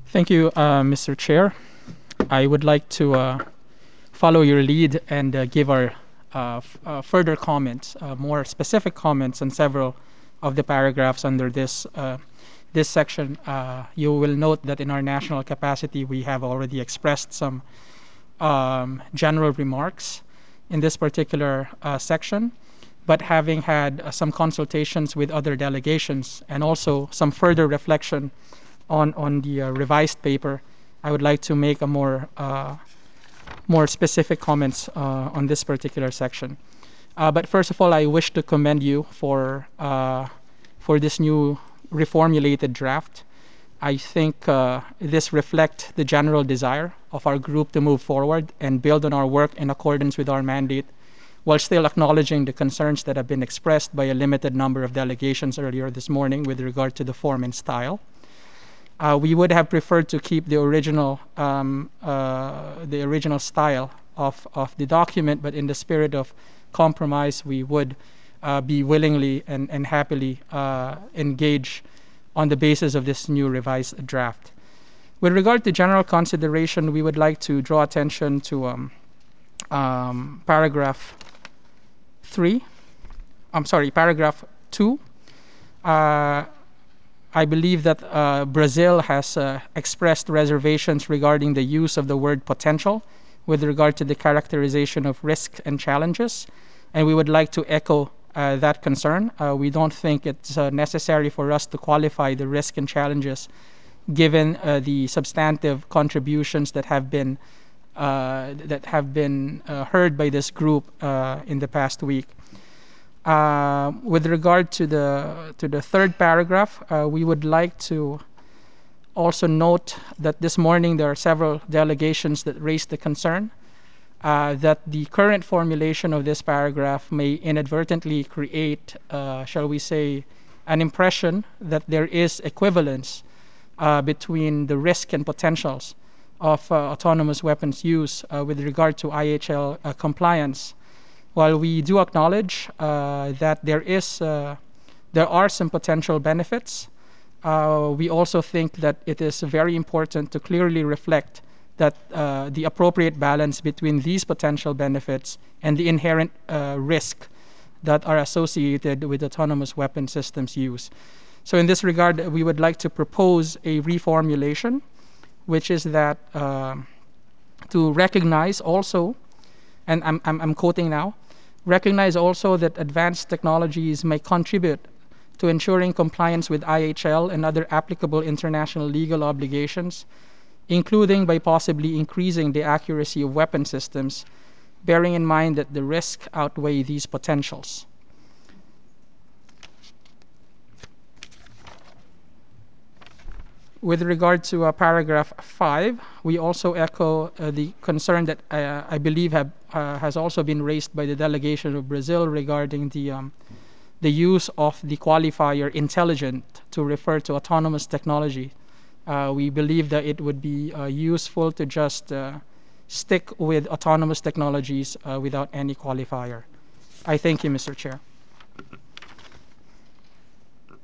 Thank you, Mr. Chair. I would like to follow your lead and give our further comments, more specific comments on several of the paragraphs under this section. You will note that in our national capacity, we have already expressed some general remarks in this particular section, but having had some consultations with other delegations and also some further reflection on the revised paper, I would like to make a more specific comments on this particular section. But first of all, I wish to commend you for this new reformulated draft. I think this reflects the general desire of our group to move forward and build on our work in accordance with our mandate, while still acknowledging the concerns that have been expressed by a limited number of delegations earlier this morning with regard to the form and style. We would have preferred to keep the original style of the document, but in the spirit of compromise, we would be willingly and happily engage on the basis of this new revised draft. With regard to general consideration, we would like to draw attention to paragraph 3. Paragraph 2. I believe that Brazil has expressed reservations regarding the use of the word potential with regard to the characterization of risks and challenges, and we would like to echo that concern. We don't think it's necessary for us to qualify the risk and challenges given the substantive contributions that have been heard by this group in the past week. With regard to the third paragraph, we would like to also note that this morning there are several delegations that raised the concern that the current formulation of this paragraph may inadvertently create, shall we say, an impression that there is equivalence between the risk and potentials of autonomous weapons use with regard to IHL compliance. While we do acknowledge that there are some potential benefits, we also think that it is very important to clearly reflect that the appropriate balance between these potential benefits and the inherent risk that are associated with autonomous weapon systems use. So in this regard, we would like to propose a reformulation, which is that to recognize also, and I'm quoting now, recognize also that advanced technologies may contribute to ensuring compliance with IHL and other applicable international legal obligations, including by possibly increasing the accuracy of weapon systems, bearing in mind that the risks outweigh these potentials. With regard to paragraph 5, we also echo the concern that I believe has also been raised by the delegation of Brazil regarding the use of the qualifier intelligent to refer to autonomous technology. We believe that it would be useful to just stick with autonomous technologies without any qualifier. I thank you, Mr. Chair.